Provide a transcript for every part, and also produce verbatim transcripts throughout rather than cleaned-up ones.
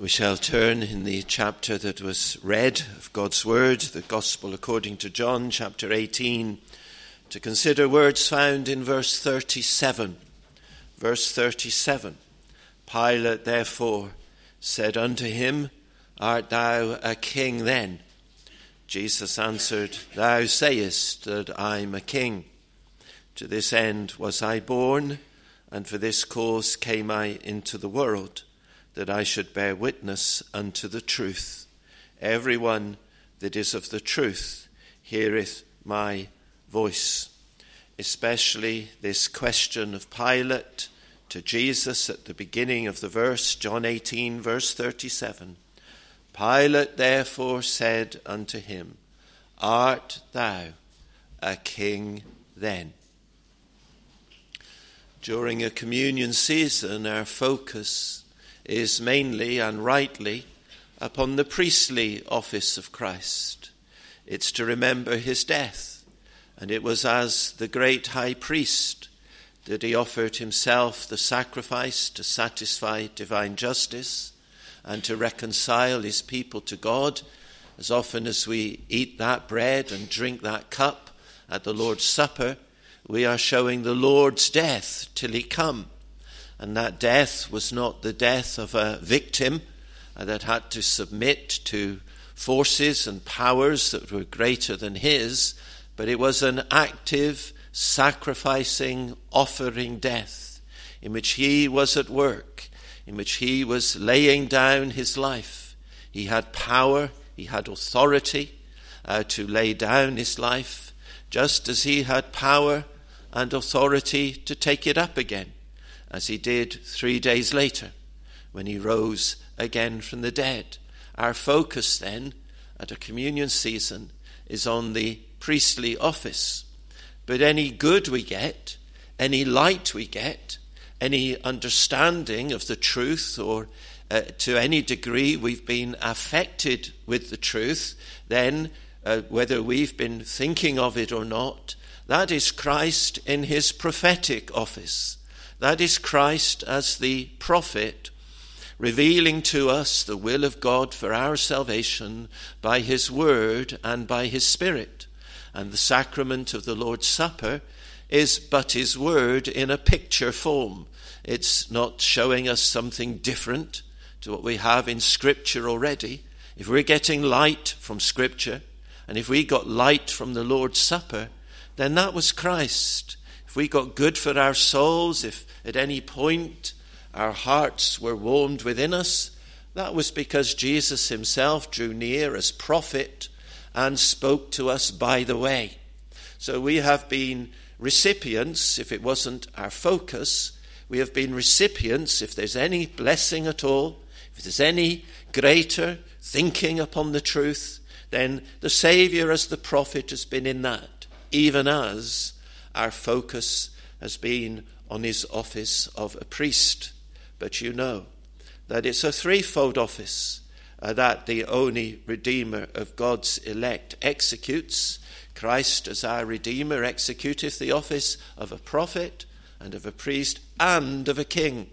We shall turn in the chapter that was read of God's Word, the Gospel according to John, chapter eighteen, to consider words found in verse thirty-seven. Verse thirty-seven. Pilate therefore said unto him, Art thou a king then? Jesus answered, Thou sayest that I am a king. To this end was I born, and for this cause came I into the world, that I should bear witness unto the truth. Every one that is of the truth heareth my voice. Especially this question of Pilate to Jesus at the beginning of the verse, John eighteen, verse thirty-seven. Pilate therefore said unto him, Art thou a king then? During a communion season, our focus is mainly and rightly upon the priestly office of Christ. It's to remember his death, and it was as the great high priest that he offered himself the sacrifice to satisfy divine justice and to reconcile his people to God. As often as we eat that bread and drink that cup at the Lord's Supper, we are showing the Lord's death till he come. And that death was not the death of a victim that had to submit to forces and powers that were greater than his, but it was an active, sacrificing, offering death in which he was at work, in which he was laying down his life. He had power, he had authority uh, to lay down his life, just as he had power and authority to take it up again, as he did three days later when he rose again from the dead. Our focus then at a communion season is on the priestly office. But any good we get, any light we get, any understanding of the truth, or uh, to any degree we've been affected with the truth, then uh, whether we've been thinking of it or not, that is Christ in his prophetic office. That is Christ as the prophet, revealing to us the will of God for our salvation by his word and by his Spirit. And the sacrament of the Lord's Supper is but his word in a picture form. It's not showing us something different to what we have in Scripture already. If we're getting light from Scripture, and if we got light from the Lord's Supper, then that was Christ. If we got good for our souls, if at any point our hearts were warmed within us, that was because Jesus himself drew near as prophet and spoke to us by the way. So we have been recipients, if it wasn't our focus, we have been recipients, if there's any blessing at all, if there's any greater thinking upon the truth, then the Saviour as the prophet has been in that, even as our focus has been on his office of a priest. But you know that it's a threefold office uh, that the only Redeemer of God's elect executes. Christ as our Redeemer executeth the office of a prophet and of a priest and of a king.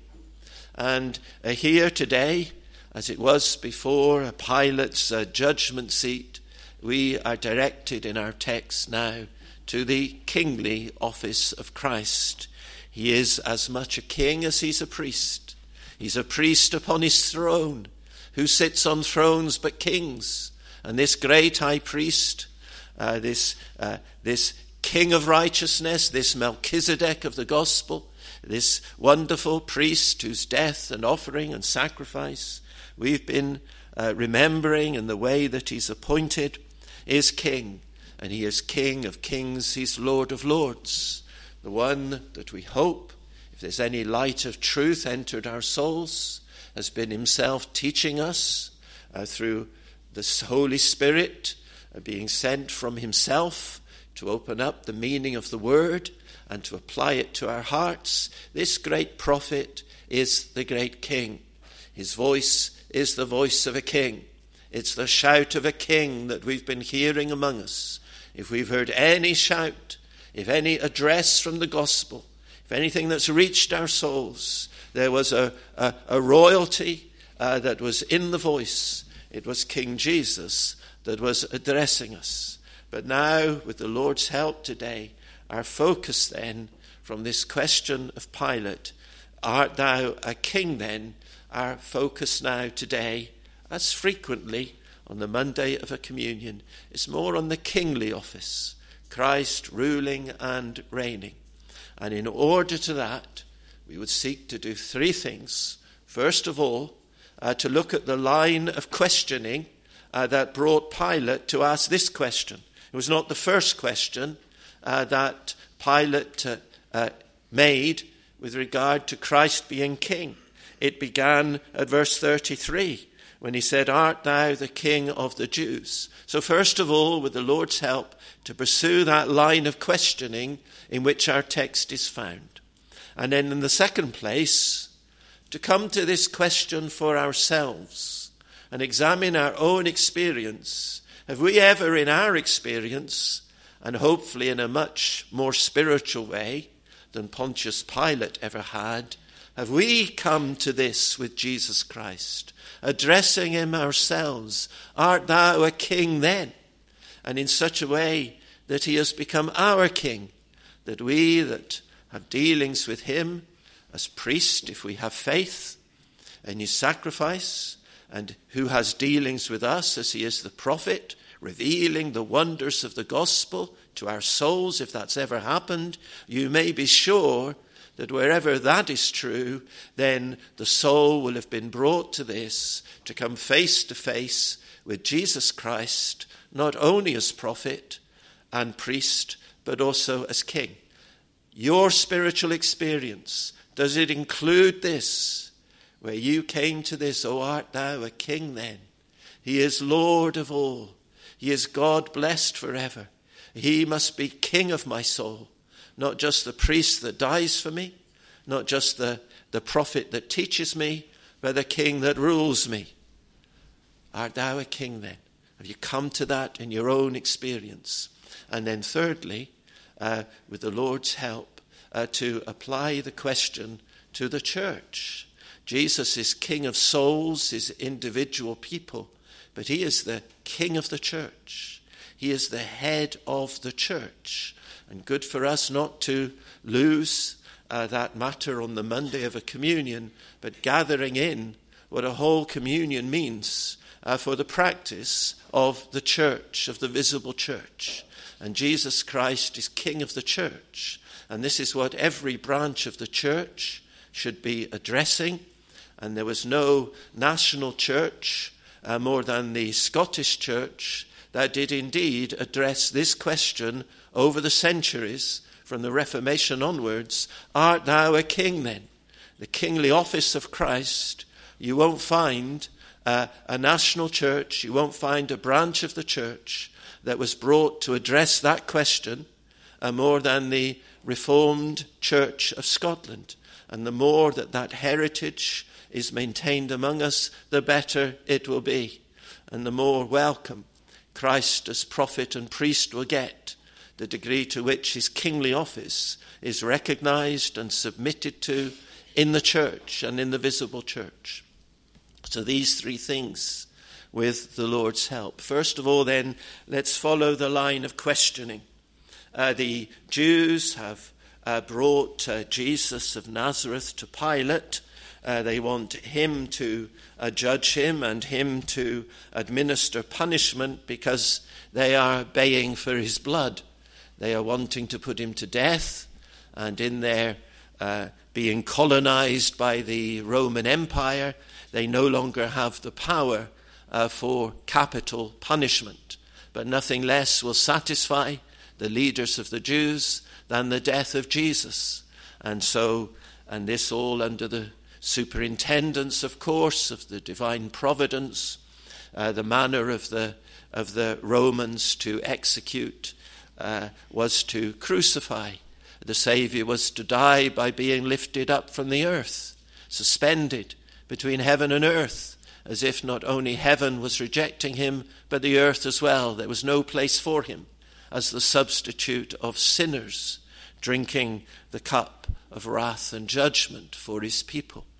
And uh, here today, as it was before Pilate's uh, judgment seat, we are directed in our text now to the kingly office of Christ. He is as much a king as he's a priest. He's a priest upon his throne. Who sits on thrones but kings? And this great high priest, uh, this uh, this king of righteousness, this Melchizedek of the gospel, this wonderful priest whose death and offering and sacrifice we've been uh, remembering, and the way that he's appointed, is king. And he is King of kings, he's Lord of lords. The one that we hope, if there's any light of truth entered our souls, has been himself teaching us uh, through the Holy Spirit, uh, being sent from himself to open up the meaning of the word and to apply it to our hearts. This great prophet is the great king. His voice is the voice of a king. It's the shout of a king that we've been hearing among us. If we've heard any shout, if any address from the gospel, if anything that's reached our souls, there was a, a, a royalty, uh, that was in the voice. It was King Jesus that was addressing us. But now, with the Lord's help today, our focus then from this question of Pilate, art thou a king then? Our focus now today, as frequently on the Monday of a communion, is more on the kingly office, Christ ruling and reigning. And in order to that, we would seek to do three things. First of all, uh, to look at the line of questioning uh, that brought Pilate to ask this question. It was not the first question uh, that Pilate uh, uh, made with regard to Christ being king. It began at verse thirty-three when he said, art thou the king of the Jews? So first of all, with the Lord's help, to pursue that line of questioning in which our text is found. And then in the second place, to come to this question for ourselves and examine our own experience. Have we ever in our experience, and hopefully in a much more spiritual way than Pontius Pilate ever had, have we come to this with Jesus Christ, addressing him ourselves, art thou a king then? And in such a way that he has become our king, that we that have dealings with him as priest, if we have faith in his sacrifice, and who has dealings with us as he is the prophet, revealing the wonders of the gospel to our souls, if that's ever happened, you may be sure that wherever that is true, then the soul will have been brought to this, to come face to face with Jesus Christ, not only as prophet and priest, but also as king. Your spiritual experience, does it include this, where you came to this, O art thou a king then? He is Lord of all. He is God blessed forever. He must be king of my soul. Not just the priest that dies for me, not just the, the prophet that teaches me, but the king that rules me. Art thou a king then? Have you come to that in your own experience? And then thirdly, uh, with the Lord's help, uh, to apply the question to the church. Jesus is king of souls, is individual people, but he is the king of the church. He is the head of the church. And good for us not to lose uh, that matter on the Monday of a communion, but gathering in what a whole communion means uh, for the practice of the church, of the visible church. And Jesus Christ is King of the church. And this is what every branch of the church should be addressing. And there was no national church uh, more than the Scottish church that did indeed address this question over the centuries, from the Reformation onwards. Art thou a king then? The kingly office of Christ. You won't find uh, a national church, you won't find a branch of the church that was brought to address that question uh, more than the Reformed Church of Scotland. And the more that that heritage is maintained among us, the better it will be. And the more welcome Christ as prophet and priest will get, the degree to which his kingly office is recognized and submitted to in the church and in the visible church. So these three things with the Lord's help. First of all, then, let's follow the line of questioning. Uh, the Jews have uh, brought uh, Jesus of Nazareth to Pilate. Uh, they want him to uh, judge him and him to administer punishment because they are baying for his blood. They are wanting to put him to death, and in their uh, being colonized by the Roman Empire, they no longer have the power uh, for capital punishment. But nothing less will satisfy the leaders of the Jews than the death of Jesus. And so, and this all under the superintendence, of course, of the divine providence, uh, the manner of the of the Romans to execute uh, was to crucify. The Saviour was to die by being lifted up from the earth, suspended between heaven and earth, as if not only heaven was rejecting him, but the earth as well. There was no place for him as the substitute of sinners, drinking the cup of wrath and judgment for his people.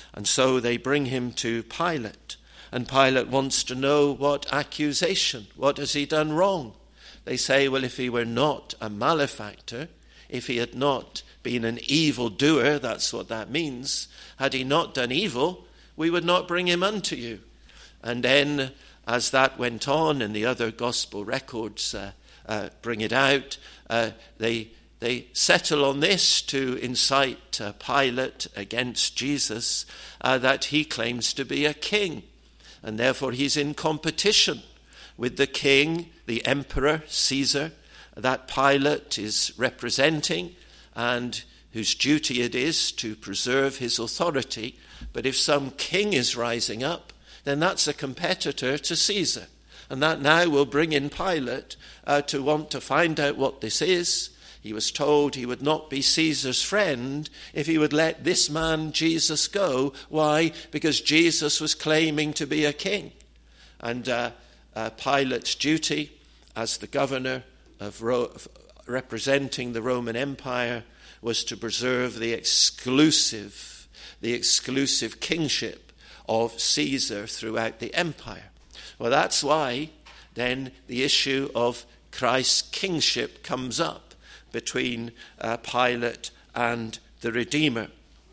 And so they bring him to Pilate. And Pilate wants to know what accusation, what has he done wrong? They say, well, if he were not a malefactor, if he had not been an evildoer, that's what that means. Had he not done evil, we would not bring him unto you. And then, as that went on, and the other gospel records uh, uh, bring it out, uh, they they settle on this to incite uh, Pilate against Jesus, uh, that he claims to be a king. And therefore he's in competition with the king, the emperor, Caesar, that Pilate is representing, and whose duty it is to preserve his authority. But if some king is rising up, then that's a competitor to Caesar. And that now will bring in Pilate uh, to want to find out what this is. He was told he would not be Caesar's friend if he would let this man Jesus go. Why? Because Jesus was claiming to be a king. And uh, uh, Pilate's duty as the governor of Ro- representing the Roman Empire was to preserve the exclusive, the exclusive kingship of Caesar throughout the empire. Well, that's why then the issue of Christ's kingship comes up between uh, Pilate and the Redeemer.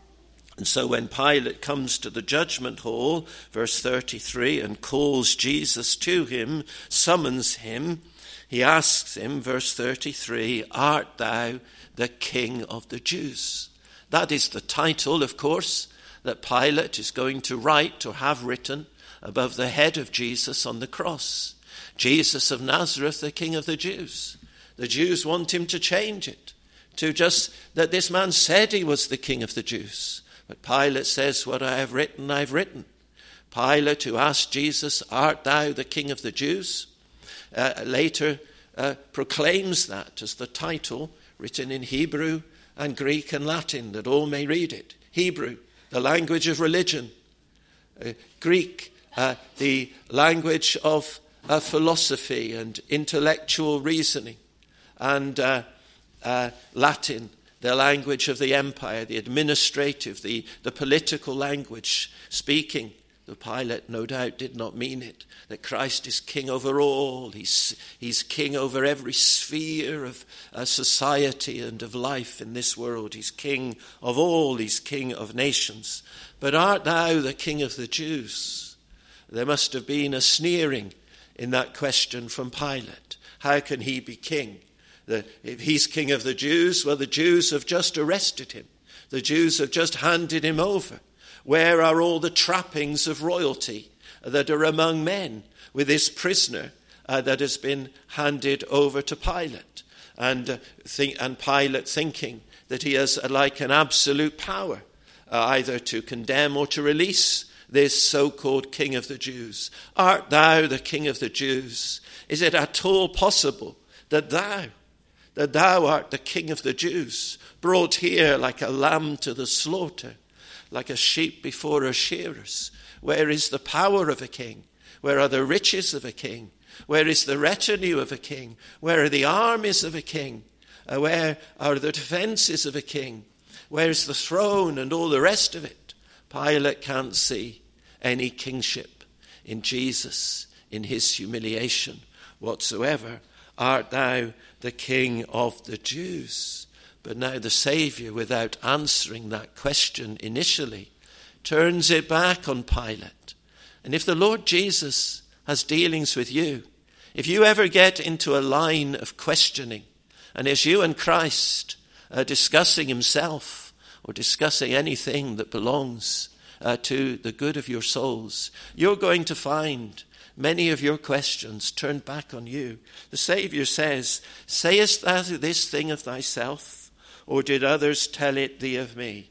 And so when Pilate comes to the judgment hall, verse thirty-three, and calls Jesus to him, summons him, he asks him, verse thirty-three, art thou the King of the Jews? That is the title, of course, that Pilate is going to write or have written above the head of Jesus on the cross. Jesus of Nazareth, the King of the Jews. The Jews want him to change it, to just that this man said he was the King of the Jews. But Pilate says, what I have written, I've written. Pilate, who asked Jesus, art thou the King of the Jews? Uh, later uh, proclaims that as the title written in Hebrew and Greek and Latin, that all may read it. Hebrew, the language of religion. Uh, Greek, uh, the language of uh, philosophy and intellectual reasoning. And uh, uh, Latin, the language of the empire, the administrative, the, the political language, speaking. The Pilate, no doubt, did not mean it, that Christ is king over all. He's, he's king over every sphere of uh, society and of life in this world. He's king of all. He's king of nations. But art thou the King of the Jews? There must have been a sneering in that question from Pilate. How can he be king? The, if he's King of the Jews, well, the Jews have just arrested him. The Jews have just handed him over. Where are all the trappings of royalty that are among men with this prisoner uh, that has been handed over to Pilate? And, uh, think, and Pilate thinking that he has uh, like an absolute power uh, either to condemn or to release this so-called King of the Jews. Art thou the King of the Jews? Is it at all possible that thou, that thou art the King of the Jews, brought here like a lamb to the slaughter, like a sheep before her shearers? Where is the power of a king? Where are the riches of a king? Where is the retinue of a king? Where are the armies of a king? Uh, where are the defenses of a king? Where is the throne and all the rest of it? Pilate can't see any kingship in Jesus, in his humiliation whatsoever. Art thou the King of the Jews? But now the Saviour, without answering that question initially, turns it back on Pilate. And if the Lord Jesus has dealings with you, if you ever get into a line of questioning, and as you and Christ are discussing himself or discussing anything that belongs uh, to the good of your souls, you're going to find many of your questions turned back on you. The Saviour says, sayest thou this thing of thyself? Or did others tell it thee of me?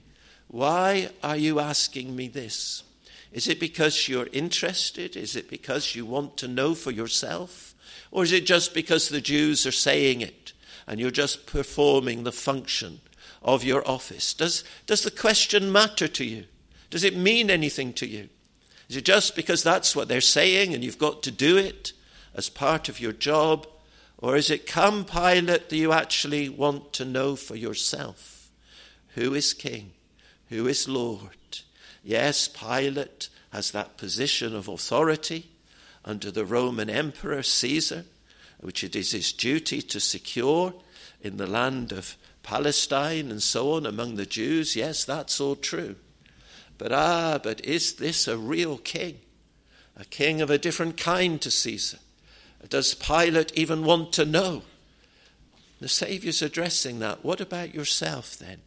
Why are you asking me this? Is it because you're interested? Is it because you want to know for yourself? Or is it just because the Jews are saying it and you're just performing the function of your office? Does, does the question matter to you? Does it mean anything to you? Is it just because that's what they're saying and you've got to do it as part of your job? Or is it, come, Pilate, that you actually want to know for yourself? Who is King? Who is Lord? Yes, Pilate has that position of authority under the Roman Emperor Caesar, which it is his duty to secure in the land of Palestine and so on among the Jews. Yes, that's all true. But ah, but is this a real king? A king of a different kind to Caesar? Does Pilate even want to know? The Saviour's addressing that. What about yourself then?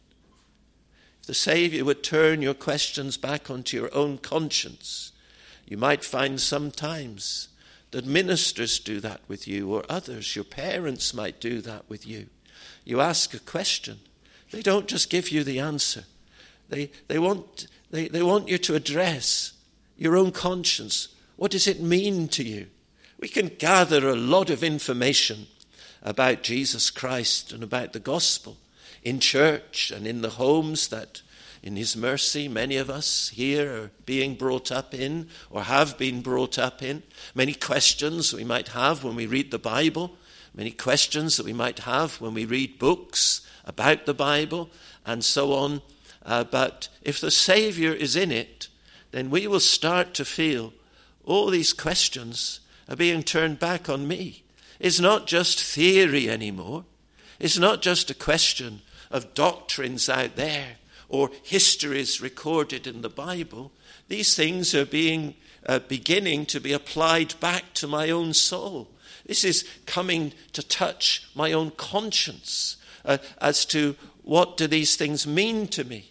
If the Saviour would turn your questions back onto your own conscience, you might find sometimes that ministers do that with you, or others, your parents might do that with you. You ask a question. They don't just give you the answer. They they want they, they want you to address your own conscience. What does it mean to you? We can gather a lot of information about Jesus Christ and about the gospel in church and in the homes that, in his mercy, many of us here are being brought up in or have been brought up in. Many questions we might have when we read the Bible, many questions that we might have when we read books about the Bible and so on. Uh, but if the Saviour is in it, then we will start to feel all these questions are being turned back on me. It's not just theory anymore. It's not just a question of doctrines out there or histories recorded in the Bible. These things are being uh, beginning to be applied back to my own soul. This is coming to touch my own conscience uh, as to what do these things mean to me.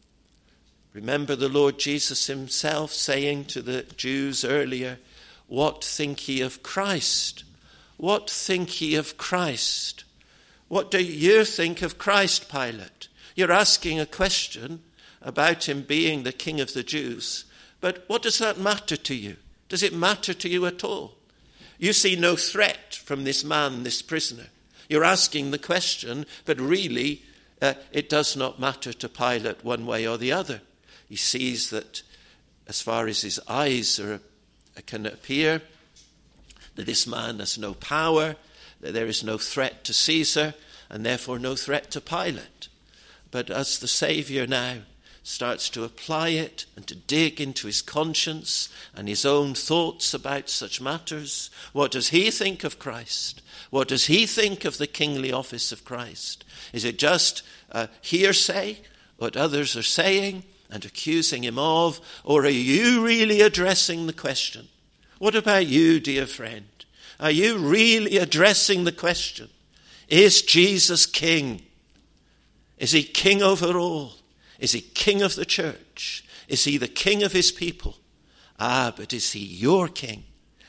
Remember the Lord Jesus himself saying to the Jews earlier, "What think ye of Christ? What think ye of Christ?" What do you think of Christ, Pilate? You're asking a question about him being the King of the Jews. But what does that matter to you? Does it matter to you at all? You see no threat from this man, this prisoner. You're asking the question, but really uh, it does not matter to Pilate one way or the other. He sees that as far as his eyes are, can appear, that this man has no power, that there is no threat to Caesar, and therefore no threat to Pilate. But as the Saviour now starts to apply it and to dig into his conscience and his own thoughts about such matters, what does he think of Christ? What does he think of the kingly office of Christ? Is it just a hearsay, what others are saying and accusing him of, or are you really addressing the question? What about you, dear friend? Are you really addressing the question? Is Jesus king? Is he king over all? Is he king of the church? Is he the king of his people? Ah, but is he your king?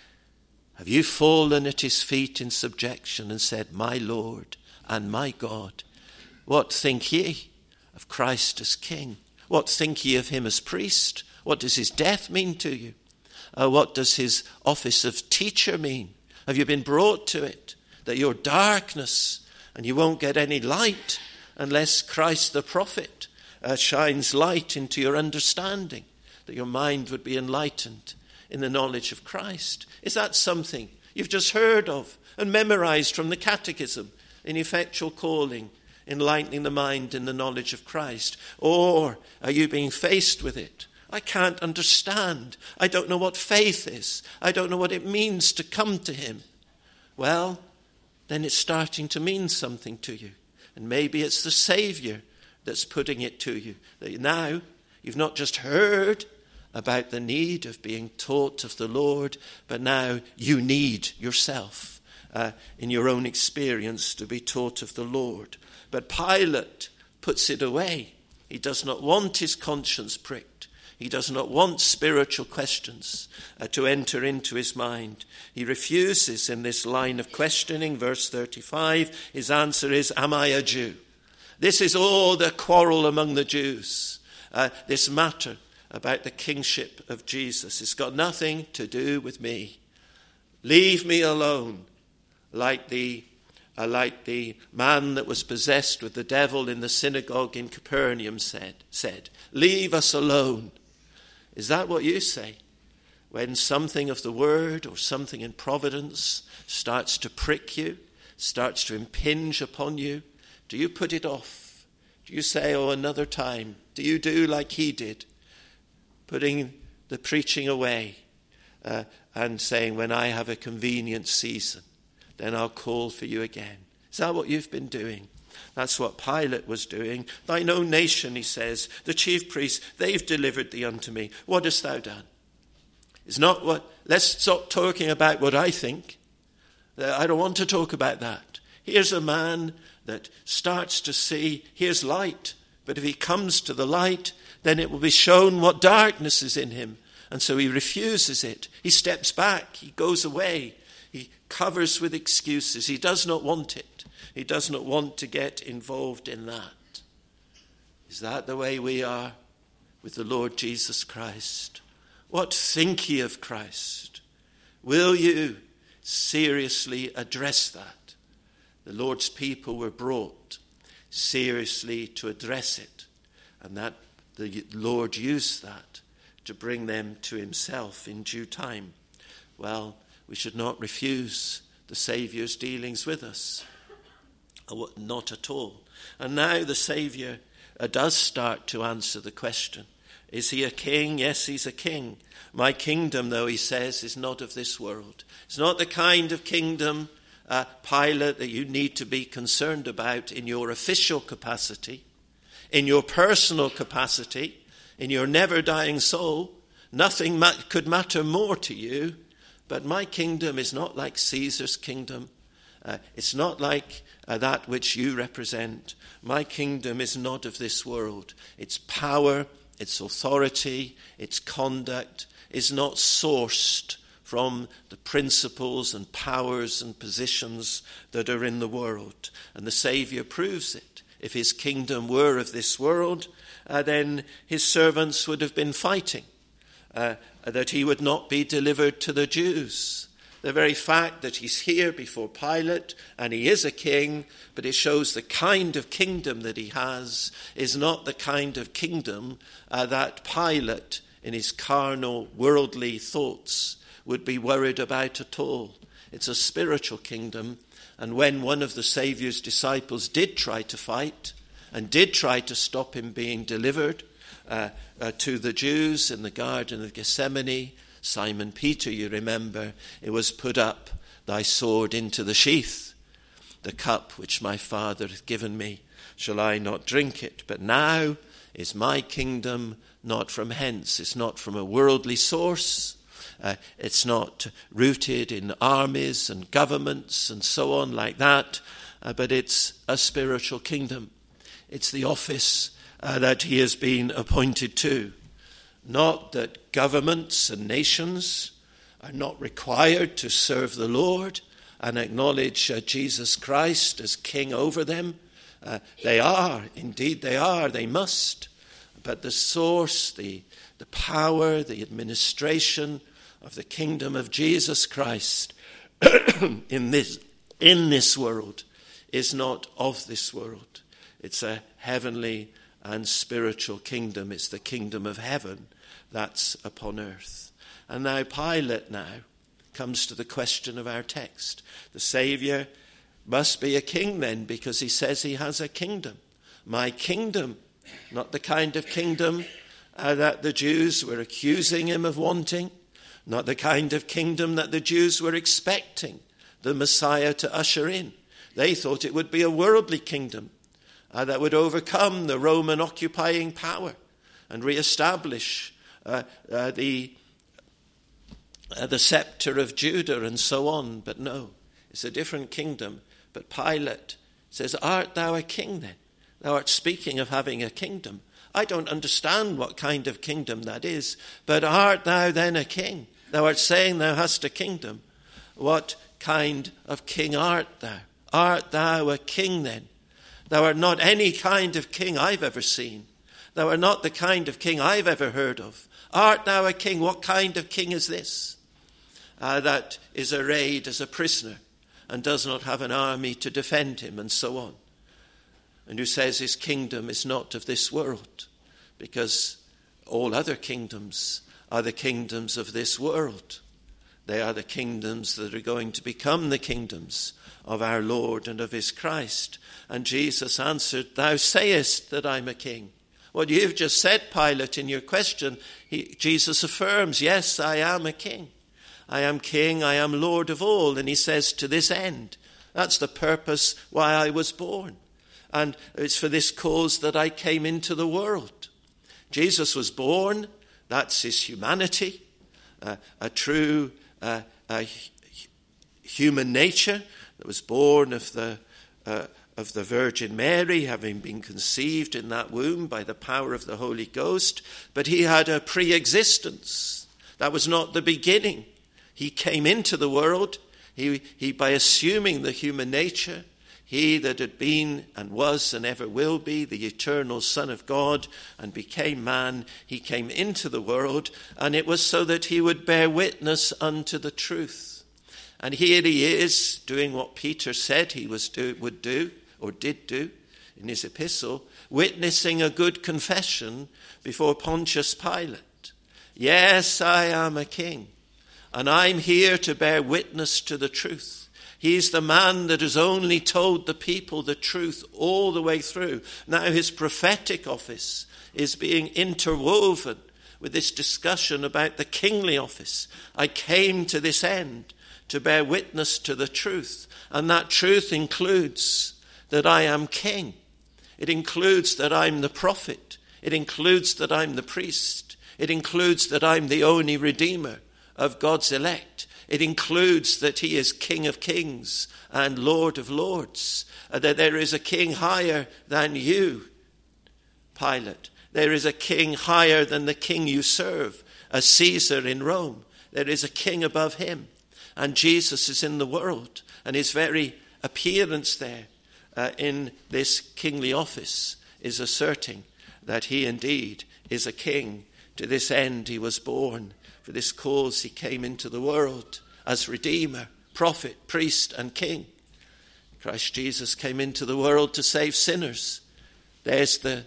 Have you fallen at his feet in subjection and said, "My Lord and my God"? What think ye of Christ as king? What think ye of him as priest? What does his death mean to you? Uh, what does his office of teacher mean? Have you been brought to it that you're darkness and you won't get any light unless Christ the prophet uh, shines light into your understanding, that your mind would be enlightened in the knowledge of Christ? Is that something you've just heard of and memorized from the catechism in effectual calling, enlightening the mind in the knowledge of Christ? Or are you being faced with it? I can't understand. I don't know what faith is. I don't know what it means to come to him. Well, then it's starting to mean something to you. And maybe it's the Saviour that's putting it to you. That now you've not just heard about the need of being taught of the Lord, but now you need yourself uh, in your own experience to be taught of the Lord. But Pilate puts it away. He does not want his conscience pricked. He does not want spiritual questions uh, to enter into his mind. He refuses in this line of questioning, verse thirty-five, his answer is, "Am I a Jew?" This is all the quarrel among the Jews, uh, this matter about the kingship of Jesus. It's got nothing to do with me. Leave me alone, like the uh, like the man that was possessed with the devil in the synagogue in Capernaum said, said, "Leave us alone." Is that what you say when something of the word or something in providence starts to prick you, starts to impinge upon you? Do you put it off? Do you say, "Oh, another time"? Do you do like he did? putting the preaching away uh, and saying, when I have a convenient season, then I'll call for you again. Is that what you've been doing? That's what Pilate was doing. Thine own nation, he says, the chief priests, they've delivered thee unto me. What hast thou done? It's not what, let's stop talking about what I think. I don't want to talk about that. Here's a man that starts to see, here's light. But if he comes to the light, then it will be shown what darkness is in him. And so he refuses it. He steps back. He goes away. He covers with excuses. He does not want it. He does not want to get involved in that. Is that the way we are with the Lord Jesus Christ? What think ye of Christ? Will you seriously address that? The Lord's people were brought seriously to address it, and that the Lord used that to bring them to himself in due time. Well, we should not refuse the Saviour's dealings with us. Not at all. And now the Saviour uh, does start to answer the question. Is he a king? Yes, he's a king. My kingdom, though, he says, is not of this world. It's not the kind of kingdom, uh, Pilate, that you need to be concerned about in your official capacity, in your personal capacity, in your never-dying soul. Nothing ma- could matter more to you. But my kingdom is not like Caesar's kingdom. Uh, it's not like uh, that which you represent. My kingdom is not of this world. Its power, its authority, its conduct is not sourced from the principles and powers and positions that are in the world. And the Saviour proves it. If his kingdom were of this world, uh, then his servants would have been fighting, uh, that he would not be delivered to the Jews. The very fact that he's here before Pilate and he is a king, but it shows the kind of kingdom that he has is not the kind of kingdom uh, that Pilate, in his carnal, worldly thoughts, would be worried about at all. It's a spiritual kingdom. And when one of the Saviour's disciples did try to fight and did try to stop him being delivered uh, uh, to the Jews in the Garden of Gethsemane, Simon Peter, you remember, it was put up, thy sword into the sheath. The cup which my Father hath given me, shall I not drink it? But now is my kingdom not from hence. It's not from a worldly source. Uh, it's not rooted in armies and governments and so on like that. Uh, but it's a spiritual kingdom. It's the office uh, that he has been appointed to. Not that governments and nations are not required to serve the Lord and acknowledge uh, Jesus Christ as king over them. Uh, they are, indeed they are, they must. But the source, the, the power, the administration of the kingdom of Jesus Christ in this, in this world is not of this world. It's a heavenly and spiritual kingdom. It's the kingdom of heaven that's upon earth. And now Pilate now comes to the question of our text. The Saviour must be a king then, because he says he has a kingdom. My kingdom, not the kind of kingdom uh, that the Jews were accusing him of wanting, not the kind of kingdom that the Jews were expecting the Messiah to usher in. They thought it would be a worldly kingdom uh, that would overcome the Roman occupying power and reestablish uh, uh, the, uh, the scepter of Judah and so on. But no, it's a different kingdom. But Pilate says, art thou a king then? Thou art speaking of having a kingdom. I don't understand what kind of kingdom that is, but art thou then a king? Thou art saying thou hast a kingdom. What kind of king art thou? Art thou a king then? Thou art not any kind of king I've ever seen. Thou art not the kind of king I've ever heard of. Art thou a king? What kind of king is this? Uh, that is arrayed as a prisoner and does not have an army to defend him and so on. And who says his kingdom is not of this world, because all other kingdoms are the kingdoms of this world. They are the kingdoms that are going to become the kingdoms of our Lord and of his Christ. And Jesus answered, thou sayest that I'm a king. What you've just said, Pilate, in your question, he, Jesus affirms, yes, I am a king. I am king, I am Lord of all. And he says, to this end. That's the purpose why I was born. And it's for this cause that I came into the world. Jesus was born, that's his humanity, uh, a true uh, uh, human nature that was born of the uh, of the Virgin Mary, having been conceived in that womb by the power of the Holy Ghost. But he had a pre-existence. That was not the beginning. He came into the world, he, he by assuming the human nature, he that had been and was and ever will be the eternal Son of God and became man, he came into the world, and it was so that he would bear witness unto the truth. And here he is doing what Peter said he was do, would do, or did do in his epistle, witnessing a good confession before Pontius Pilate. Yes, I am a king, and I'm here to bear witness to the truth. He's the man that has only told the people the truth all the way through. Now his prophetic office is being interwoven with this discussion about the kingly office. I came to this end to bear witness to the truth, and that truth includes that I am king. It includes that I'm the prophet. It includes that I'm the priest. It includes that I'm the only redeemer of God's elect. It includes that he is King of kings and Lord of lords, uh, that there is a king higher than you, Pilate. There is a king higher than the king you serve, a Caesar in Rome. There is a king above him. And Jesus is in the world, and his very appearance there uh, in this kingly office is asserting that he indeed is a king. To this end he was born. For this cause he came into the world as Redeemer, Prophet, Priest, and King. Christ Jesus came into the world to save sinners. There's the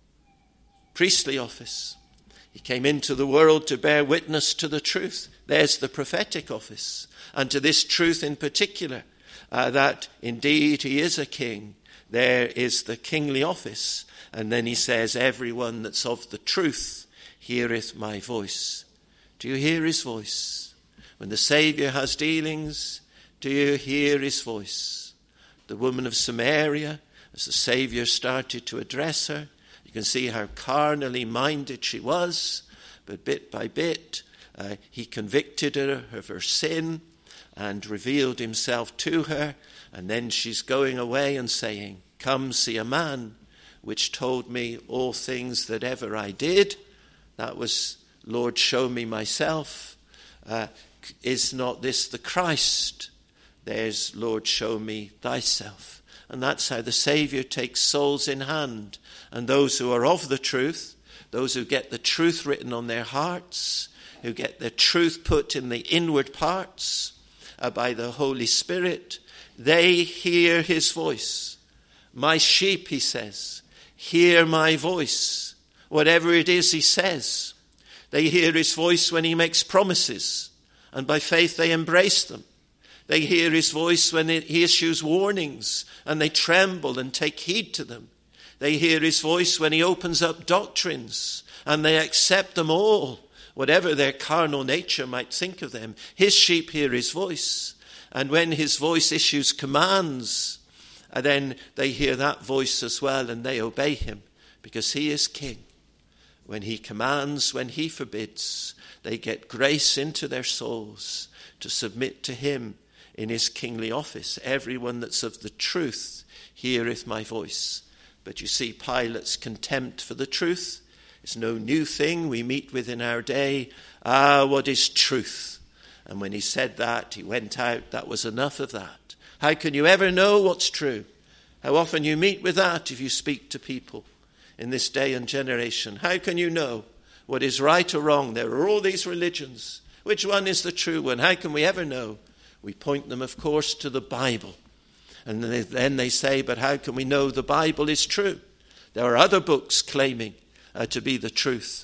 priestly office. He came into the world to bear witness to the truth. There's the prophetic office. And to this truth in particular, uh, that indeed he is a king. There is the kingly office. And then he says, everyone that's of the truth heareth my voice. Do you hear his voice? When the Saviour has dealings, do you hear his voice? The woman of Samaria, as the Saviour started to address her, you can see how carnally minded she was, but bit by bit, uh, he convicted her of her sin and revealed himself to her, and then she's going away and saying, come see a man which told me all things that ever I did. That was, Lord, show me myself. Uh, is not this the Christ? There's, Lord, show me thyself. And that's how the Saviour takes souls in hand. And those who are of the truth, those who get the truth written on their hearts, who get the truth put in the inward parts uh, by the Holy Spirit, they hear his voice. My sheep, he says, hear my voice. Whatever it is he says, they hear his voice when he makes promises, and by faith they embrace them. They hear his voice when he issues warnings, and they tremble and take heed to them. They hear his voice when he opens up doctrines, and they accept them all, whatever their carnal nature might think of them. His sheep hear his voice, and when his voice issues commands, then they hear that voice as well, and they obey him, because he is king. When he commands, when he forbids, they get grace into their souls to submit to him in his kingly office. Everyone that's of the truth heareth my voice. But you see, Pilate's contempt for the truth is no new thing we meet with in our day. Ah, what is truth? And when he said that, he went out. That was enough of that. How can you ever know what's true? How often you meet with that if you speak to people in this day and generation. How can you know what is right or wrong? There are all these religions. Which one is the true one? How can we ever know? We point them, of course, to the Bible. And then they say, but how can we know the Bible is true? There are other books claiming uh, to be the truth.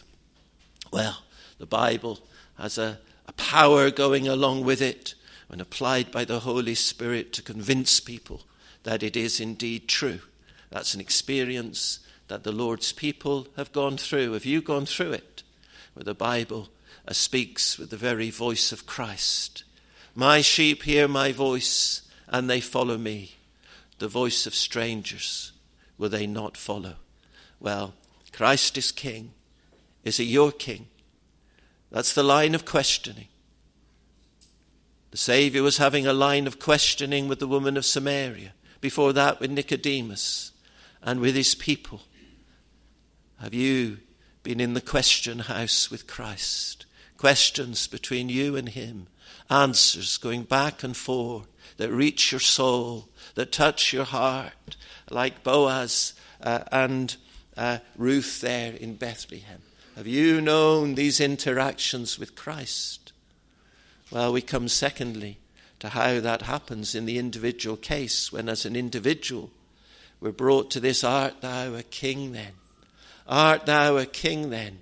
Well, the Bible has a, a power going along with it when applied by the Holy Spirit to convince people that it is indeed true. That's an experience that the Lord's people have gone through. Have you gone through it? Where the Bible uh, speaks with the very voice of Christ. My sheep hear my voice, and they follow me. The voice of strangers will they not follow. Well, Christ is King. Is he your King? That's the line of questioning. The Saviour was having a line of questioning with the woman of Samaria. Before that with Nicodemus and with his people. Have you been in the question house with Christ? Questions between you and him. Answers going back and forth that reach your soul, that touch your heart, like Boaz uh, and uh, Ruth there in Bethlehem. Have you known these interactions with Christ? Well, we come secondly to how that happens in the individual case, when as an individual we're brought to this, art thou a king then? Art thou a king then?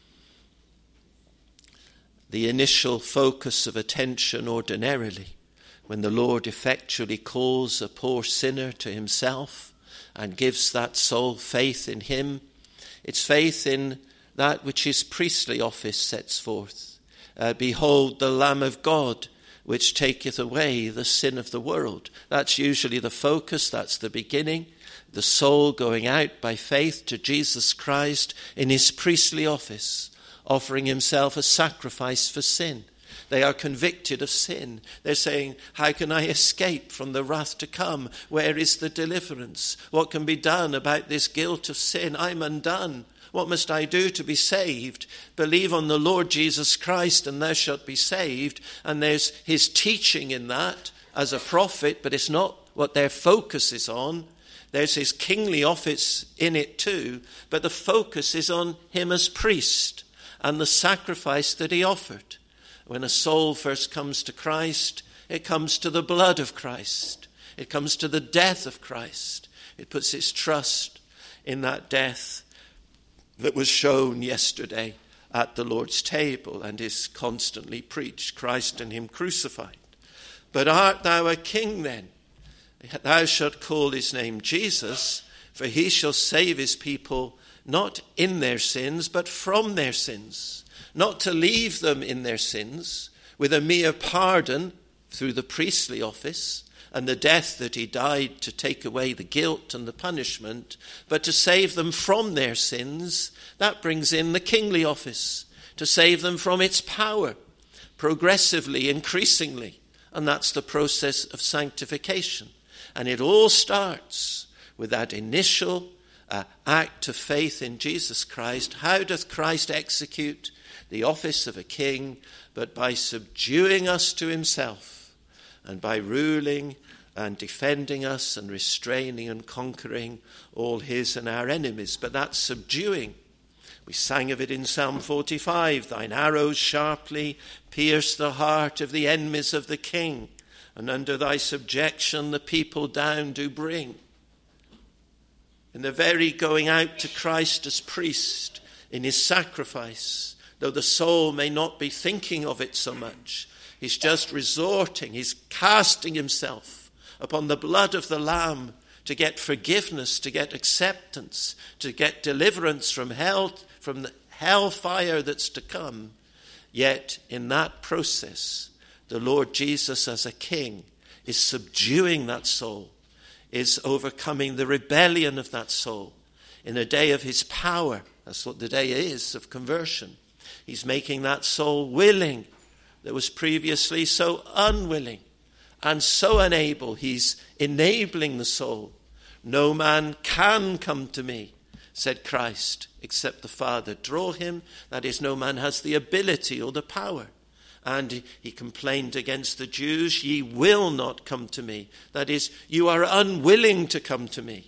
The initial focus of attention ordinarily, when the Lord effectually calls a poor sinner to himself and gives that soul faith in him, it's faith in that which his priestly office sets forth. Uh, Behold the Lamb of God, which taketh away the sin of the world. That's usually the focus, that's the beginning. The soul going out by faith to Jesus Christ in his priestly office, offering himself a sacrifice for sin. They are convicted of sin. They're saying, how can I escape from the wrath to come? Where is the deliverance? What can be done about this guilt of sin? I'm undone. What must I do to be saved? Believe on the Lord Jesus Christ and thou shalt be saved. And there's his teaching in that as a prophet, but it's not what their focus is on. There's his kingly office in it too, but the focus is on him as priest and the sacrifice that he offered. When a soul first comes to Christ, it comes to the blood of Christ. It comes to the death of Christ. It puts its trust in that death that was shown yesterday at the Lord's table and is constantly preached, Christ and him crucified. But art thou a king then? Thou shalt call his name Jesus, for he shall save his people not in their sins, but from their sins. Not to leave them in their sins with a mere pardon through the priestly office and the death that he died to take away the guilt and the punishment, but to save them from their sins. That brings in the kingly office, to save them from its power, progressively, increasingly. And that's the process of sanctification. And it all starts with that initial uh, act of faith in Jesus Christ. How doth Christ execute the office of a king? But by subduing us to himself and by ruling and defending us and restraining and conquering all his and our enemies. But that's subduing. We sang of it in Psalm forty-five. Thine arrows sharply pierce the heart of the enemies of the king, and under thy subjection the people down do bring. In the very going out to Christ as priest, in his sacrifice, though the soul may not be thinking of it so much, he's just resorting, he's casting himself upon the blood of the Lamb to get forgiveness, to get acceptance, to get deliverance from hell, from the hellfire that's to come. Yet in that process, the Lord Jesus as a king is subduing that soul, is overcoming the rebellion of that soul. In a day of his power, that's what the day is of conversion, he's making that soul willing that was previously so unwilling and so unable. He's enabling the soul. No man can come to me, said Christ, except the Father draw him. That is, no man has the ability or the power. And he complained against the Jews, ye will not come to me. That is, you are unwilling to come to me.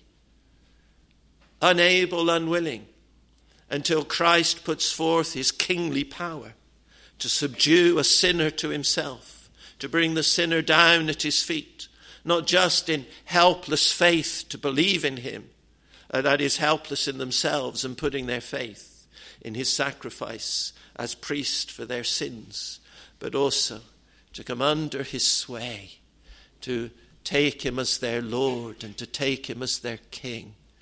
Unable, unwilling, until Christ puts forth his kingly power to subdue a sinner to himself, to bring the sinner down at his feet, not just in helpless faith to believe in him, uh, that is, helpless in themselves and putting their faith in his sacrifice as priest for their sins, but also to come under his sway, to take him as their Lord and to take him as their King,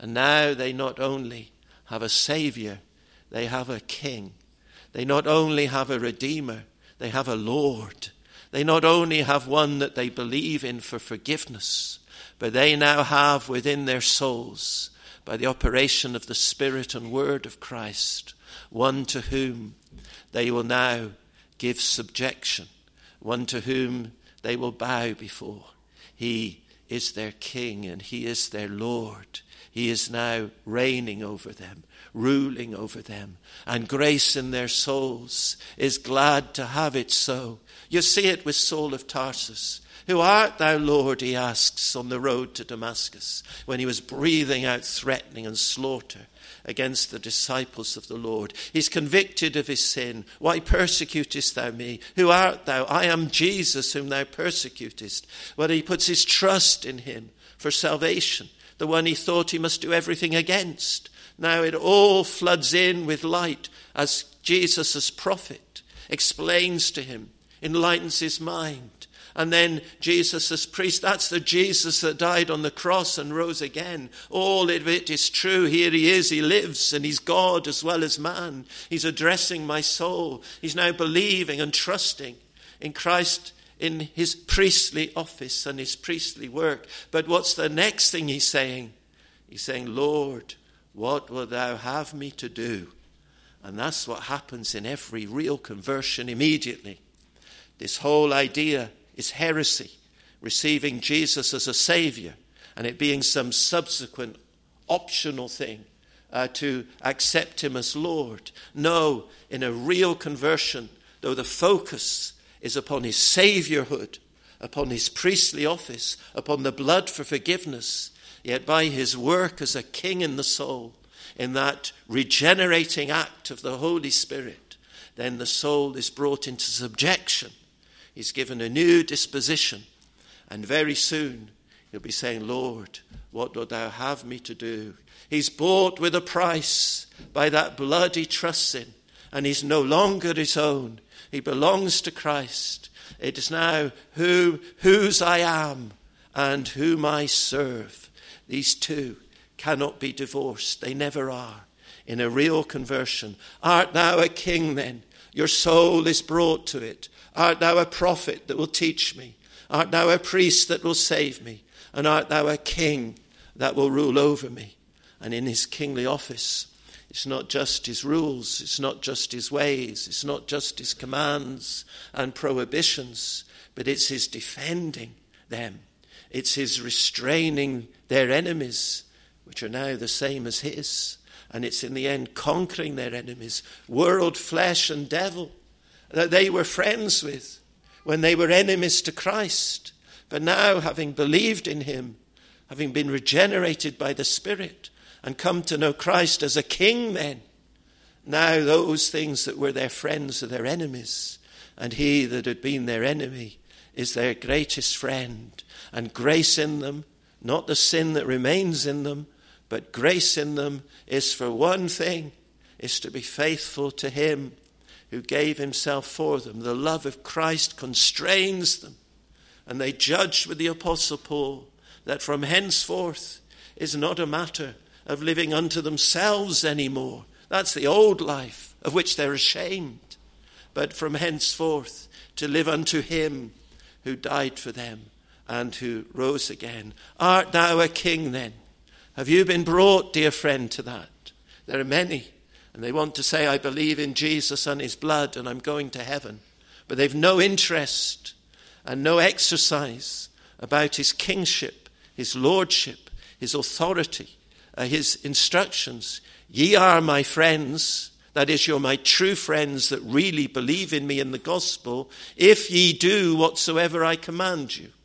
And now they not only have a Savior, they have a King. They not only have a Redeemer, they have a Lord. They not only have one that they believe in for forgiveness, but they now have within their souls, by the operation of the Spirit and Word of Christ, one to whom they will now give subjection, one to whom they will bow before. He is their King and he is their Lord. He is now reigning over them, ruling over them, and grace in their souls is glad to have it so. You see it with Saul of Tarsus. Who art thou, Lord, he asks on the road to Damascus, when he was breathing out threatening and slaughter against the disciples of the Lord. He's convicted of his sin. Why persecutest thou me? Who art thou? I am Jesus whom thou persecutest. Well, he puts his trust in him for salvation, the one he thought he must do everything against. Now it all floods in with light as Jesus as prophet explains to him, enlightens his mind. And then Jesus as priest, that's the Jesus that died on the cross and rose again. All of it is true. Here he is, he lives, and he's God as well as man. He's addressing my soul. He's now believing and trusting in Christ in his priestly office and his priestly work. But what's the next thing he's saying? He's saying, Lord, what wilt thou have me to do? And that's what happens in every real conversion immediately. This whole idea is heresy, receiving Jesus as a Savior and it being some subsequent optional thing uh, to accept him as Lord. No, in a real conversion, though the focus is upon his Saviourhood, upon his priestly office, upon the blood for forgiveness, yet by his work as a king in the soul, in that regenerating act of the Holy Spirit, then the soul is brought into subjection. He's given a new disposition. And very soon he'll be saying, Lord, what wilt thou have me to do? He's bought with a price by that blood he trusts in. And he's no longer his own. He belongs to Christ. It is now who, whose I am and whom I serve. These two cannot be divorced. They never are. In a real conversion. Art thou a king then? Your soul is brought to it. Art thou a prophet that will teach me? Art thou a priest that will save me? And art thou a king that will rule over me? And in his kingly office, it's not just his rules, it's not just his ways, it's not just his commands and prohibitions, but it's his defending them. It's his restraining their enemies, which are now the same as his. And it's in the end conquering their enemies, world, flesh, and devil, that they were friends with when they were enemies to Christ. But now, having believed in him, having been regenerated by the Spirit and come to know Christ as a king then, now those things that were their friends are their enemies. And he that had been their enemy is their greatest friend. And grace in them, not the sin that remains in them, but grace in them is for one thing, is to be faithful to him who gave himself for them. The love of Christ constrains them. And they judged with the Apostle Paul that from henceforth is not a matter of living unto themselves anymore. That's the old life of which they're ashamed. But from henceforth to live unto him who died for them and who rose again. Art thou a king then? Have you been brought, dear friend, to that? There are many. And they want to say, I believe in Jesus and his blood and I'm going to heaven. But they've no interest and no exercise about his kingship, his lordship, his authority, uh, his instructions. Ye are my friends, that is, you're my true friends that really believe in me in the gospel, if ye do whatsoever I command you.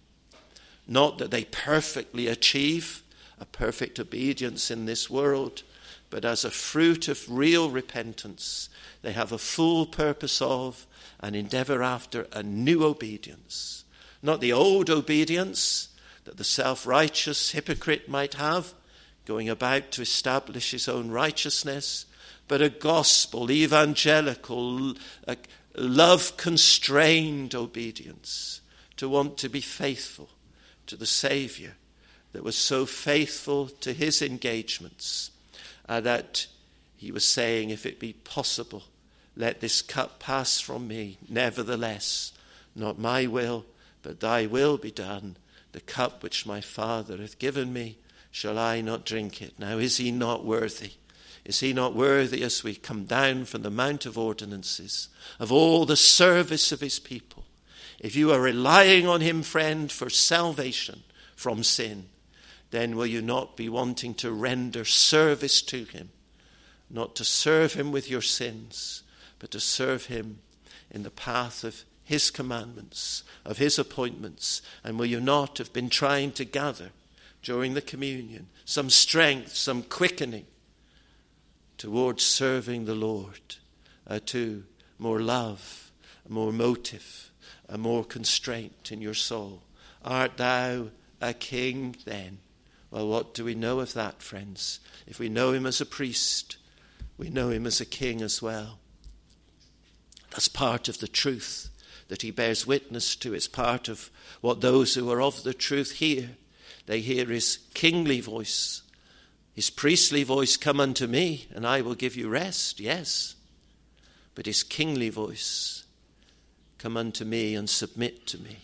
Not that they perfectly achieve a perfect obedience in this world, but as a fruit of real repentance, they have a full purpose of and endeavor after a new obedience. Not the old obedience that the self-righteous hypocrite might have, going about to establish his own righteousness, but a gospel, evangelical, love-constrained obedience, to want to be faithful to the Savior that was so faithful to his engagements uh, that he was saying, if it be possible, let this cup pass from me. Nevertheless, not my will, but thy will be done. The cup which my Father hath given me, shall I not drink it? Now, is he not worthy? Is he not worthy, as we come down from the Mount of Ordinances, of all the service of his people? If you are relying on him, friend, for salvation from sin, then will you not be wanting to render service to him? Not to serve him with your sins, but to serve him in the path of his commandments, of his appointments. And will you not have been trying to gather during the communion some strength, some quickening towards serving the Lord, uh, to more love, more motive, a more constraint in your soul? Art thou a king then? Well, what do we know of that, friends? If we know him as a priest, we know him as a king as well. That's part of the truth that he bears witness to. It's part of what those who are of the truth hear. They hear his kingly voice, his priestly voice, come unto me, and I will give you rest, yes. But his kingly voice, come unto me and submit to me.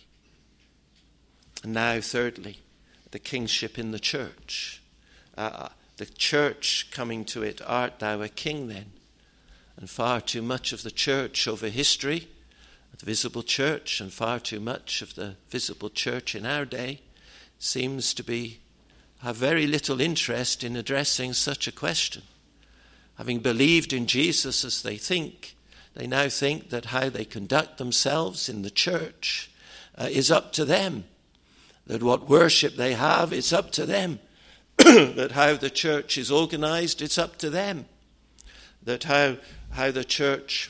And now, thirdly, the kingship in the church. Uh, the church coming to it, art thou a king then? And far too much of the church over history, the visible church, and far too much of the visible church in our day seems to be have very little interest in addressing such a question. Having believed in Jesus as they think, they now think that how they conduct themselves in the church uh, is up to them. That what worship they have is up to them. That how the church is organized, it's up to them. That how how the church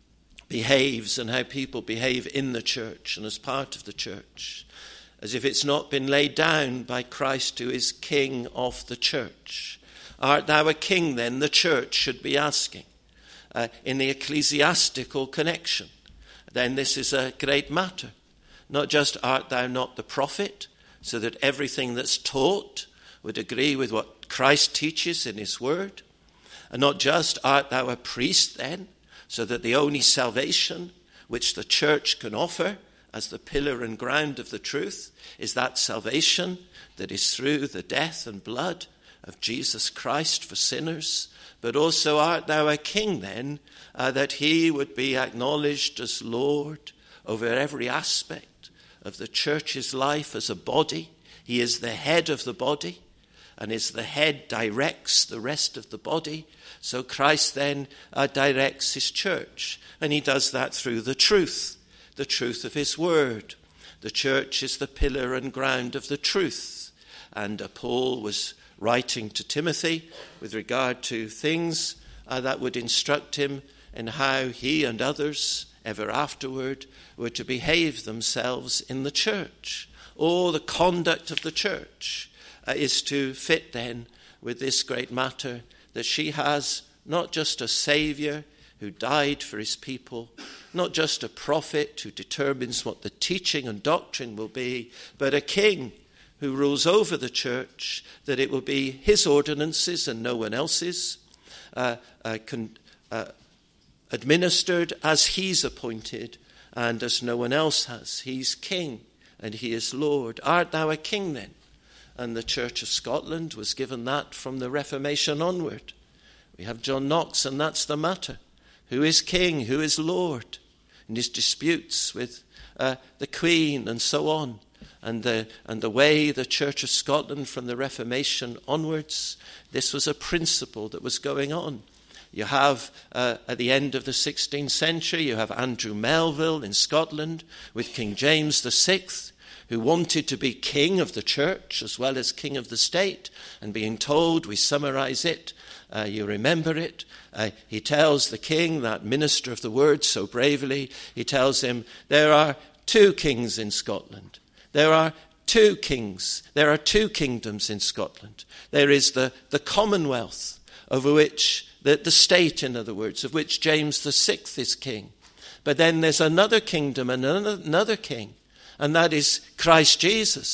behaves and how people behave in the church and as part of the church, as if it's not been laid down by Christ, who is King of the church. Art thou a king then? The church should be asking uh, in the ecclesiastical connection. Then this is a great matter. Not just art thou not the prophet, so that everything that's taught would agree with what Christ teaches in his word. And not just art thou a priest then, so that the only salvation which the church can offer as the pillar and ground of the truth is that salvation that is through the death and blood of Jesus Christ for sinners. But also art thou a king then, uh, that he would be acknowledged as Lord over every aspect of the church's life as a body. He is the head of the body, and as the head directs the rest of the body, so Christ then uh, directs his church, and he does that through the truth, the truth of his word. The church is the pillar and ground of the truth, and uh, Paul was writing to Timothy with regard to things uh, that would instruct him in how he and others ever afterward were to behave themselves in the church. All the conduct of the church uh, is to fit then with this great matter that she has not just a Saviour who died for his people, not just a prophet who determines what the teaching and doctrine will be, but a king who rules over the church, that it will be his ordinances and no one else's, uh, uh, con- uh, administered as he's appointed and as no one else has. He's king and he is Lord. Art thou a king then? And the Church of Scotland was given that from the Reformation onward. We have John Knox, and that's the matter. Who is king? Who is Lord? And his disputes with uh, the Queen and so on. And the, and the way the Church of Scotland from the Reformation onwards, this was a principle that was going on. You have, uh, at the end of the sixteenth century, you have Andrew Melville in Scotland with King James the Sixth, who wanted to be king of the church as well as king of the state, and being told, we summarize it, uh, you remember it, uh, he tells the king, that minister of the word so bravely, he tells him, there are two kings in Scotland. There are two kings. There are two kingdoms in Scotland. There is the, the Commonwealth, over which, the, the state, in other words, of which James the Sixth is king. But then there's another kingdom and another, another king, and that is Christ Jesus.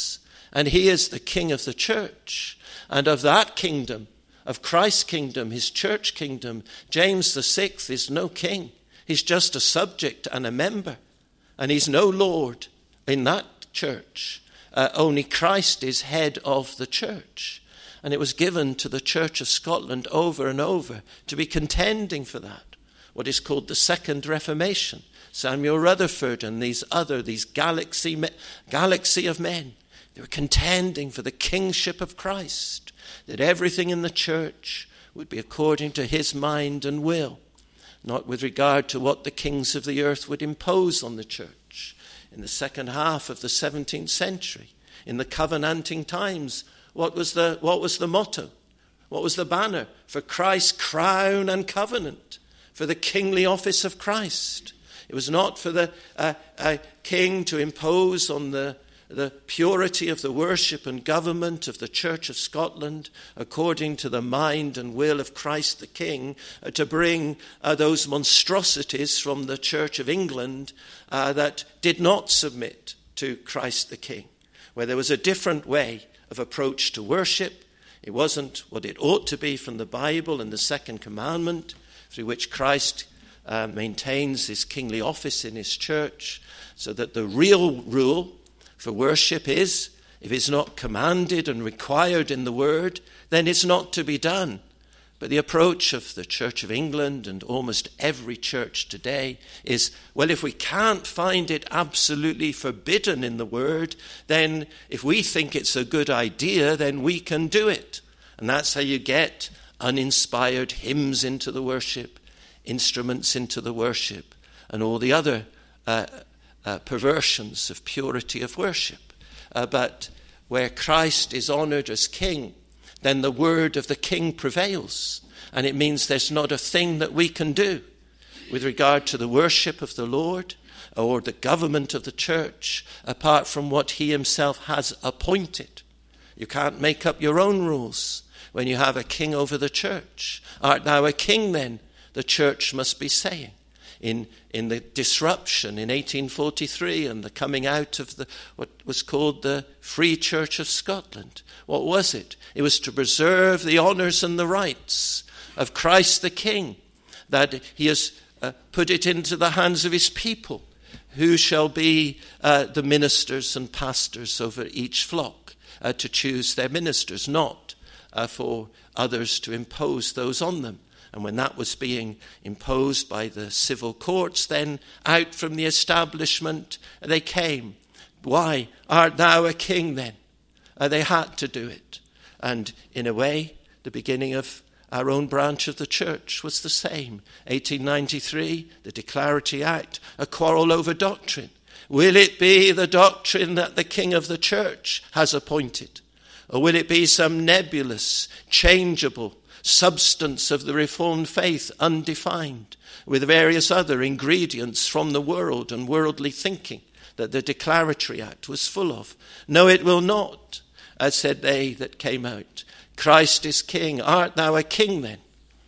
And he is the king of the church. And of that kingdom, of Christ's kingdom, his church kingdom, James the Sixth is no king. He's just a subject and a member. And he's no Lord in that church. Uh, only Christ is head of the church. And it was given to the Church of Scotland over and over to be contending for that. What is called the Second Reformation. Samuel Rutherford and these other, these galaxy, galaxy of men. They were contending for the kingship of Christ. That everything in the church would be according to his mind and will. Not with regard to what the kings of the earth would impose on the church. In the second half of the seventeenth century, in the covenanting times, what was the what was the motto? What was the banner? For Christ's crown and covenant, for the kingly office of Christ. It was not for the uh, uh, king to impose on the, the purity of the worship and government of the Church of Scotland according to the mind and will of Christ the King, uh, to bring uh, those monstrosities from the Church of England uh, that did not submit to Christ the King, where there was a different way of approach to worship. It wasn't what it ought to be from the Bible and the second commandment, through which Christ uh, maintains his kingly office in his church, so that the real rule for worship is, if it's not commanded and required in the word, then it's not to be done. But the approach of the Church of England and almost every church today is, well, if we can't find it absolutely forbidden in the word, then if we think it's a good idea, then we can do it. And that's how you get uninspired hymns into the worship, instruments into the worship, and all the other uh, uh, perversions of purity of worship. Uh, but where Christ is honored as king, then the word of the king prevails. And it means there's not a thing that we can do with regard to the worship of the Lord or the government of the church apart from what he himself has appointed. You can't make up your own rules when you have a king over the church. Art thou a king then? The church must be saying. In in the disruption in eighteen forty-three and the coming out of the what was called the Free Church of Scotland. What was it? It was to preserve the honours and the rights of Christ the King, that he has uh, put it into the hands of his people, who shall be uh, the ministers and pastors over each flock, uh, to choose their ministers, not uh, for others to impose those on them. And when that was being imposed by the civil courts, then out from the establishment they came. Why? Art thou a king then? Uh, they had to do it. And in a way, the beginning of our own branch of the church was the same. eighteen ninety-three, the Declaratory Act, a quarrel over doctrine. Will it be the doctrine that the king of the church has appointed? Or will it be some nebulous, changeable substance of the Reformed faith, undefined, with various other ingredients from the world and worldly thinking that the Declaratory Act was full of? No, it will not, as said they that came out. Christ is king. Art thou a king then?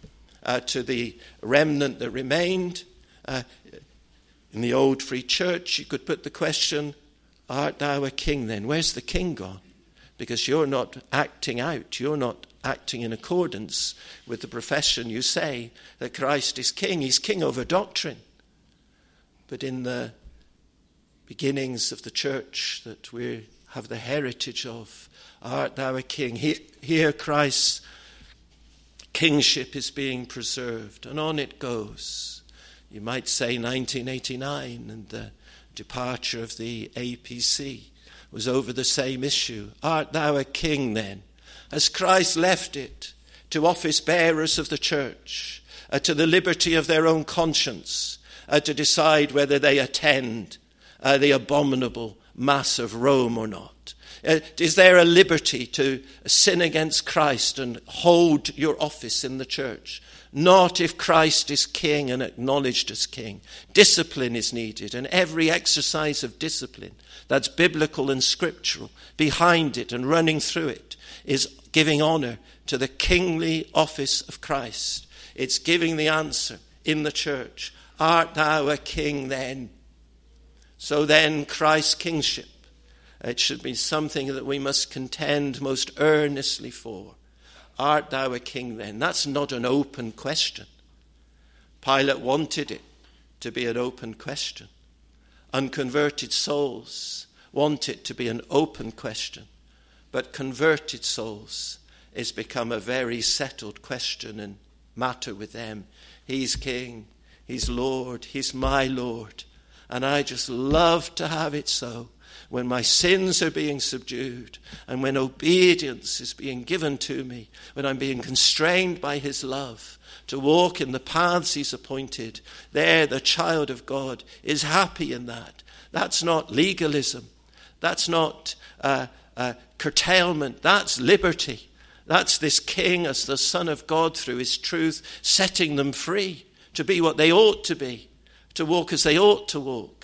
Uh, to the remnant that remained uh, in the old Free Church, you could put the question, art thou a king then? Where's the king gone? Because you're not acting out, you're not acting in accordance with the profession you say that Christ is king. He's king over doctrine. But in the beginnings of the church that we have the heritage of, art thou a king? Here Christ's kingship is being preserved, and on it goes. You might say nineteen eighty-nine and the departure of the A P C was over the same issue. Art thou a king then? Has Christ left it to office bearers of the church, uh, to the liberty of their own conscience, uh, to decide whether they attend uh, the abominable Mass of Rome or not? Uh, is there a liberty to sin against Christ and hold your office in the church? Not if Christ is king and acknowledged as king. Discipline is needed, and every exercise of discipline that's biblical and scriptural behind it and running through it is giving honor to the kingly office of Christ. It's giving the answer in the church. Art thou a king then? So then Christ's kingship It should be something that we must contend most earnestly for. Art thou a king then? That's not an open question. Pilate wanted it to be an open question. Unconverted souls want it to be an open question. But converted souls, it's become a very settled question and matter with them. He's king, he's Lord, he's my Lord. And I just love to have it so. When my sins are being subdued and when obedience is being given to me, when I'm being constrained by his love to walk in the paths he's appointed, there the child of God is happy in that. That's not legalism. That's not uh, uh, curtailment. That's liberty. That's this king as the Son of God through his truth setting them free to be what they ought to be, to walk as they ought to walk.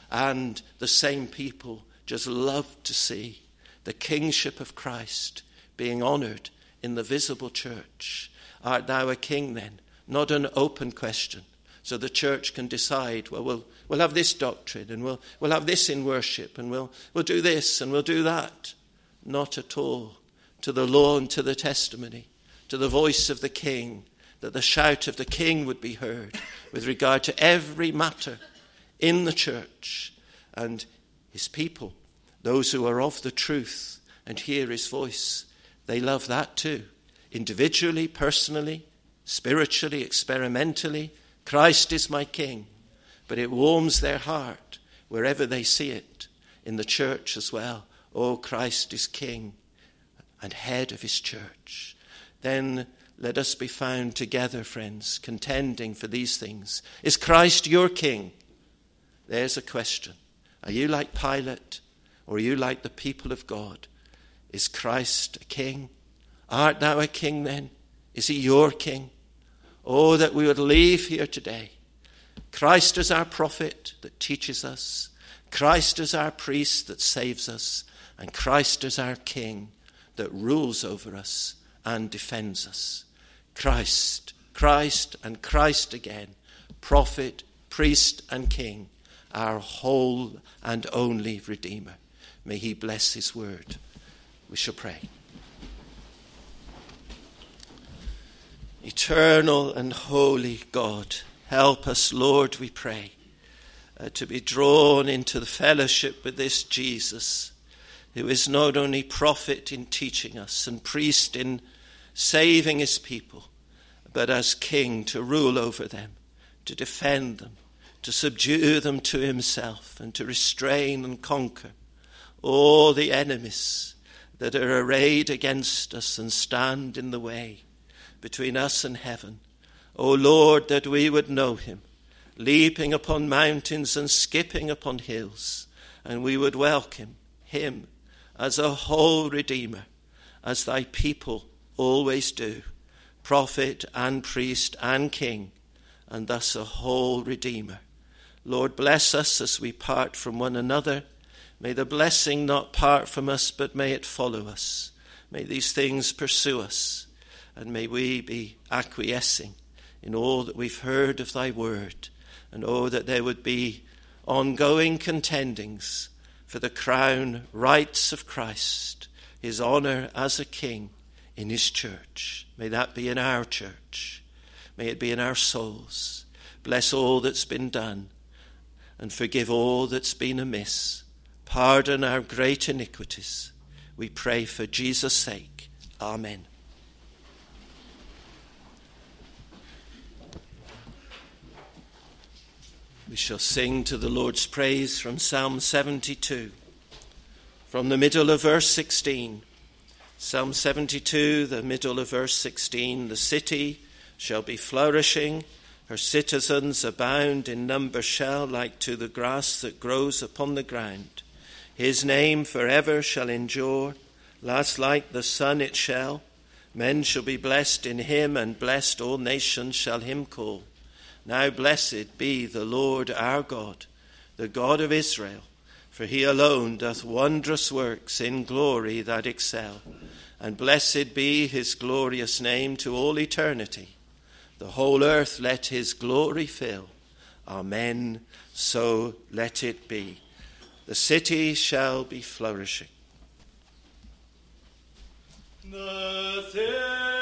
And the same people just love to see the kingship of Christ being honoured in the visible church. Art thou a king then? Not an open question. So the church can decide, well, we'll, we'll have this doctrine and we'll, we'll have this in worship and we'll, we'll do this and we'll do that. Not at all. To the law and to the testimony, to the voice of the king, that the shout of the king would be heard with regard to every matter in the church. And his people, those who are of the truth and hear his voice, they love that too. Individually, personally, spiritually, experimentally, Christ is my king. But it warms their heart wherever they see it, in the church as well. Oh, Christ is king and head of his church. Then let us be found together, friends, contending for these things. Is Christ your king? There's a question. Are you like Pilate, or are you like the people of God? Is Christ a king? Art thou a king then? Is he your king? Oh, that we would leave here today. Christ is our prophet that teaches us. Christ is our priest that saves us. And Christ is our king that rules over us and defends us. Christ, Christ and Christ again, prophet, priest and king, our whole and only Redeemer. May he bless his word. We shall pray. Eternal and holy God, help us, Lord, we pray, uh, to be drawn into the fellowship with this Jesus, who is not only prophet in teaching us and priest in saving his people, but as king to rule over them, to defend them, to subdue them to himself, and to restrain and conquer all the enemies that are arrayed against us and stand in the way between us and heaven. O Lord, that we would know him, leaping upon mountains and skipping upon hills, and we would welcome him as a whole Redeemer, as thy people always do, prophet and priest and king, and thus a whole Redeemer. Lord, bless us as we part from one another. May the blessing not part from us, but may it follow us. May these things pursue us, and may we be acquiescing in all that we've heard of thy word, and oh, that there would be ongoing contendings for the crown rights of Christ, his honour as a king in his church. May that be in our church. May it be in our souls. Bless all that's been done, and forgive all that's been amiss. Pardon our great iniquities. We pray for Jesus' sake. Amen. We shall sing to the Lord's praise from Psalm seventy-two. From the middle of verse sixteen. Psalm seventy-two, the middle of verse sixteen. The city shall be flourishing, her citizens abound in number shall, like to the grass that grows upon the ground. His name forever shall endure, last like the sun it shall. Men shall be blessed in him, and blessed all nations shall him call. Now blessed be the Lord our God, the God of Israel, for he alone doth wondrous works in glory that excel. And blessed be his glorious name to all eternity. The whole earth let his glory fill. Amen. So let it be. the city shall be flourishing. The city